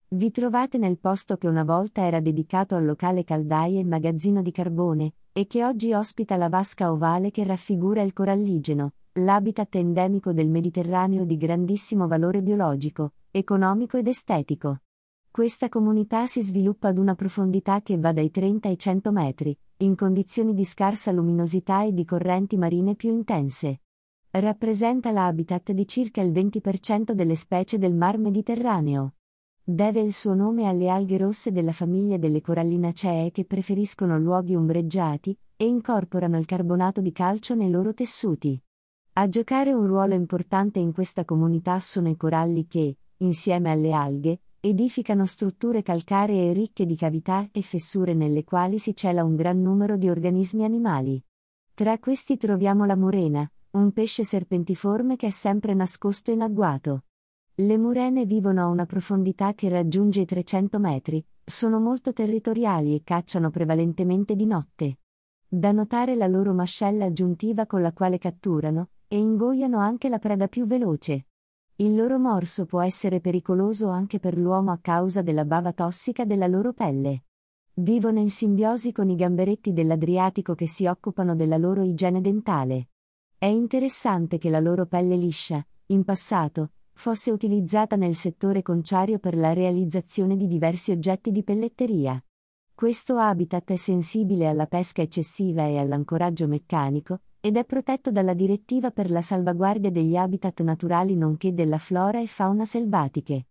Vi trovate nel posto che una volta era dedicato al locale caldaie e magazzino di carbone, e che oggi ospita la vasca ovale che raffigura il coralligeno, l'habitat endemico del Mediterraneo di grandissimo valore biologico, economico ed estetico. Questa comunità si sviluppa ad una profondità che va dai 30 ai 100 metri, in condizioni di scarsa luminosità e di correnti marine più intense. Rappresenta l'habitat di circa il 20% delle specie del Mar Mediterraneo. Deve il suo nome alle alghe rosse della famiglia delle Corallinacee che preferiscono luoghi ombreggiati e incorporano il carbonato di calcio nei loro tessuti. A giocare un ruolo importante in questa comunità sono i coralli che, insieme alle alghe, edificano strutture calcaree ricche di cavità e fessure nelle quali si cela un gran numero di organismi animali. Tra questi troviamo la murena, un pesce serpentiforme che è sempre nascosto in agguato. Le murene vivono a una profondità che raggiunge i 300 metri, sono molto territoriali e cacciano prevalentemente di notte. Da notare la loro mascella aggiuntiva con la quale catturano, e ingoiano anche la preda più veloce. Il loro morso può essere pericoloso anche per l'uomo a causa della bava tossica della loro pelle. Vivono in simbiosi con i gamberetti dell'Adriatico che si occupano della loro igiene dentale. È interessante che la loro pelle liscia, in passato, fosse utilizzata nel settore conciario per la realizzazione di diversi oggetti di pelletteria. Questo habitat è sensibile alla pesca eccessiva e all'ancoraggio meccanico, ed è protetto dalla Direttiva per la salvaguardia degli habitat naturali nonché della flora e fauna selvatiche.